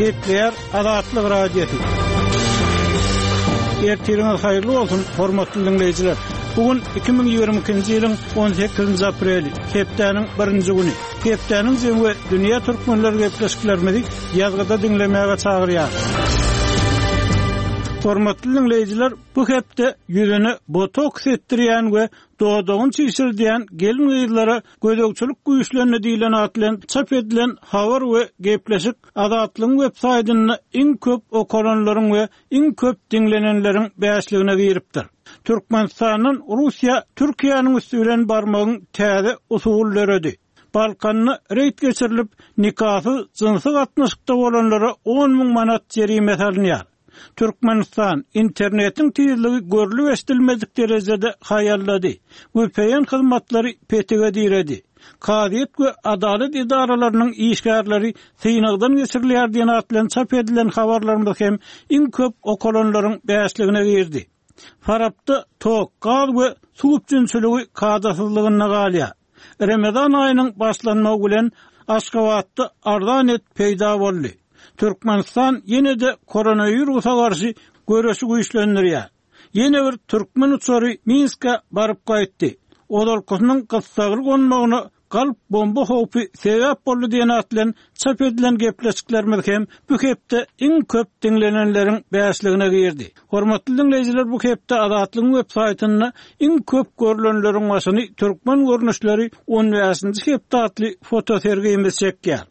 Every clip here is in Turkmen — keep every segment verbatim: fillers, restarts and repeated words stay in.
Kepler Adatlyk radiosu. Ertiriniz hayırlı olsun, hormatly dinleyijiler. Bugün iki bin ýygrimi ikinji ýylyň on sekizinji apreli, Keplerniň birinji güni. Keplerniň jemgy dünýä türkmenleri gepleşiklermedi ýazgyda dinlemäge çagyrýar. Hormatly dinleyijiler, bu hepde ýüzüne botoks etdirýän we dodogun çişirdiýän gelin gyzlara gödökçülük güýçlerini diýilen atlan çap edilen habar we gepleşik Adatlyň web saýtyna iň köp okuranlaryň we iň köp dinlenenleriň beşligine giripdir. Türkmenistanyň Russiýa Türkiýanyň üstünden barmagyň täze usullary. Balkanny reýt geçirilip nikahsy jynsy gatnaşykda bolanlara on ming manat jerime salinýar. Türkmenistan internetin tezligi görülip estilmedik derejede hayallady. Bu peýan hyzmatlary petege diredi. Kadiýet we adalet idaralarynyň işgärleri syýnagdan geçirilýär diýen atlan çap edilen habarlarynda hem iň köp okuranlaryň beşligine girdi. Farapda tok, gaz we suwup jünçüligi kadasyzlygyna galýar. Ramazan aýynyň başlanmagy bilen Aşgabatda ardanet peýda boldy. Türkmenistan ýene de koronawirusa garşy göreşi güýçlendirýär. Ýene bir türkmen uçary Minska baryp gaýtdy. Odalkynyň gyssagylyk olmagyna galp bomba howpy sebäp boldy diýen atlan çap edilen gepleşikler hem bu hepde iň köp dinlenenleriň beşligine girdi. Hormatly dinleyijiler, bu hepde Adatlyň web saýtyna iň köp görülenleriň başyny türkmen görnüşleri on beşinji hepde atly fotosergimiz çekýär.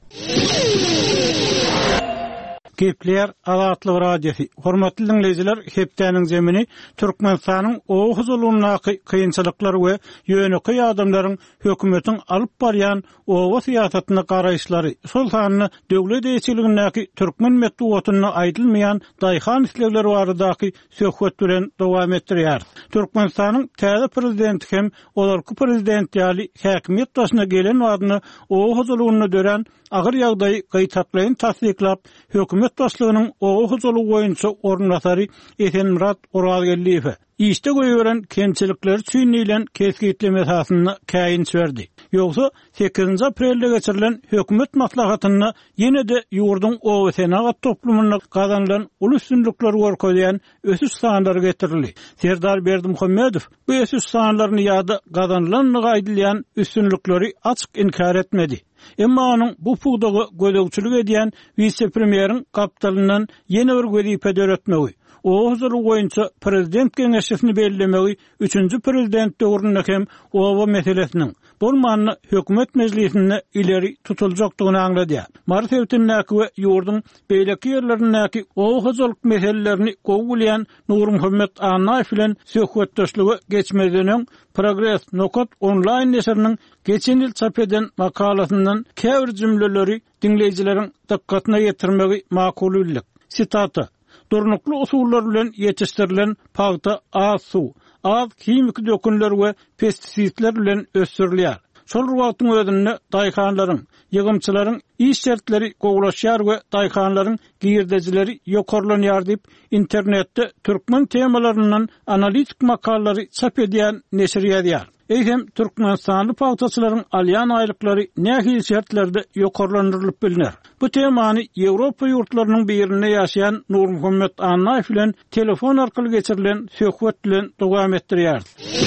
Kepler Adatlyk radiosu. Hormatly dinleyijiler, hepdeniň zemini Türkmenistanyň ow huzurlugyna kynçylyklary we ýöneki adamlaryň hökümetiň alyp barýan owa syýasatyna garaýşlary, şol sanyny döwlet eýçiligindäki türkmen medeniýetine aýdylmaýan daýhan islegleri baradaky söhbet bilen dowam etdirýär. Türkmenistanyň täze prezidenti hem olarky prezident ýaly häkimet başyna gelen wadyny ow huzurlugyna dören agyr ýagdaý gaýtatlaryny tasdiklap, hökümet başlygynyň ow huzurlugy boýunça ornatary Esenmurat Orazgelliýew İşte goýuran kemçilikleri çüýnilen kesgitleme esasyny käýin berdi. Ýogsa sekizinji aprelde geçirilen hökümet maslahatyna ýene de ýurdun ow senagat toplumyna gazanylan ulu üstünlikleri gorkoýan ösüş sanlary getirildi. Serdar Berdimuhammedow bu ösüş sanlaryny ýa-da gazanylan gaýdylýan üstünlikleri açyk inkar etmedi. Emma onuň bu pugdagy gödökçülük edýän vice-premieriň kapitalynyň ýene bir wezipä döretmegi, o huzurlugy boýunça prezident geňeşini bellemegi üçüncü prezident döwründe hem owa meselesiniň bolmanyny hökümet meclisinde ileri tutuljakdygyny aňlady. Mart ewtindäki we ýurdun beýleki ýerlerindäki owa huzurluk meselelerini gowgulýan Nur Muhammed Anaýew bilen söhbetdeşligi geçmediňiň Progress Nokat online neşriniň geçen ýyl çap eden makalasyndan käbir jümleleri dinleýijileriň dikkatyna ýetirmegi makul bildik. Sitata: Durnuklu usullar bilen ýetişdirilen paýta az suw, az kimik dökünler we pestisitler bilen ösürilýär. Şol wagtyň özünde daýhanlaryň, ýygymçylaryň iş şertleri gowlaşýar we daýhanlaryň girdejileri ýokarlanýar diýip internetde türkmen temalarynyň analitik makalary çap edýän neşir ýazýar. Eýsem Türkmenistanly paýtaçylaryň alýan aýlyklary nähili şertlerde ýokarlandyrylyp bilinýär. Bu temany Ýewropa ýurtlarynyň birinde ýaşaýan Nur Muhammed Anaýew bilen telefon arkaly geçirilen söhbet bilen dowam etdirýär.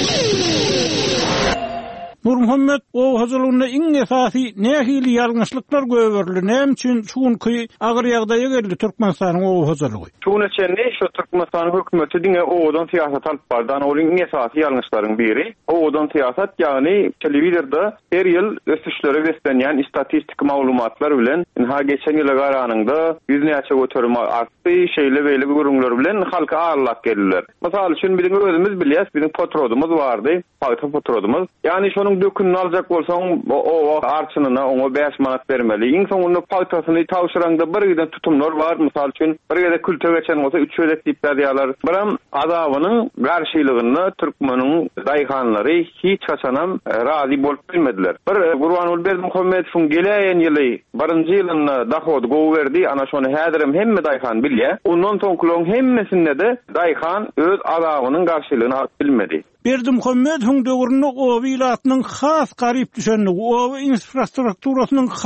Nur Muhammed, o hazırlığında iň esasy nähili ýalňyşlyklar göwerildi. Näme üçin şuňky agyr ýagdaýa geldi Türkmenistanyň o hazırlygy? Şuňa çenli şu Türkmenistan hökümeti diňe owadan siýasat alyp bardan, olyň iň esasy ýalňyşlaryň biri. Owadan siýasat, ýagny telewizorda her ýyl ösüşlere beslenýän istatistik maglumatlar bilen ha geçen ýyla garanyňda ýüz näçe göterme artdy, şeýle beýle gurumlar bilen halka arlap geldiler. Mysal üçin biziň özümiz bilýäs, biziň potrodumuz bardy, paýta potrodumuz. Ýani şonuň dökünni aljak bolsaň o arçynyna oňa beş manat bermeli. Iň soňunda paýtasyny tawşyranda bir giden tutumlar bar. Mysal üçin bir gede kültür geçen bolsa üç ödek diýip berýärler. Biram adabynyň garşylygyny türkmeniň daýhanlary hiç haçanam razy bolup bilmediler. Bir Gurbanuly Berdimuhammedowyň geleýän ýyly birinji ýylyna dahod gowy berdi. Ana şonu häzirim hemme daýhan bilýär. Ondan soňkylaryň hemmesinde de daýhan öz adabynyň garşylygyny alyp bilmedi. Berdimuhammedowyň döwründe o wilayatynyň has garyp düşenligi, o infrastrukturasynyň